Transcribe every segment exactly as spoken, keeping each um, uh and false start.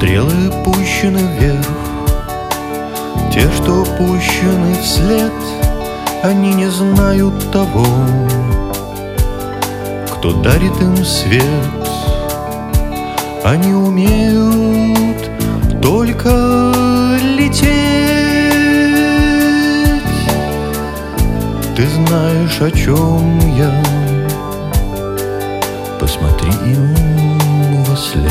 Стрелы пущены вверх, те, что пущены вслед, они не знают того, кто дарит им свет. Они умеют только лететь. Ты знаешь, о чем я, посмотри им во след.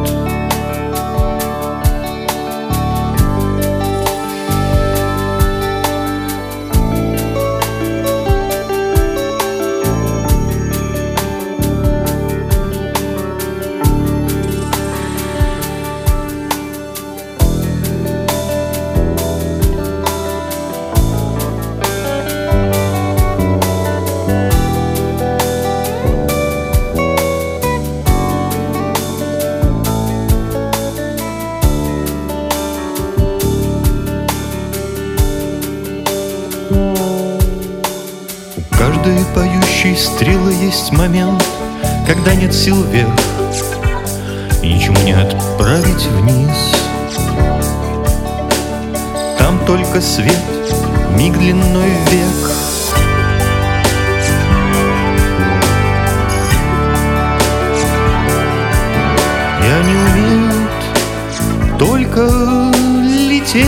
У каждой поющей стрелы есть момент, когда нет сил вверх и ничему не отправить вниз. Там только свет, миг длиной век. И они умеют только лететь.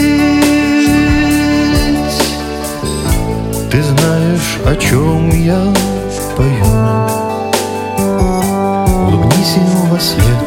Ты знаешь, о чем я пою, улыбнись им во след.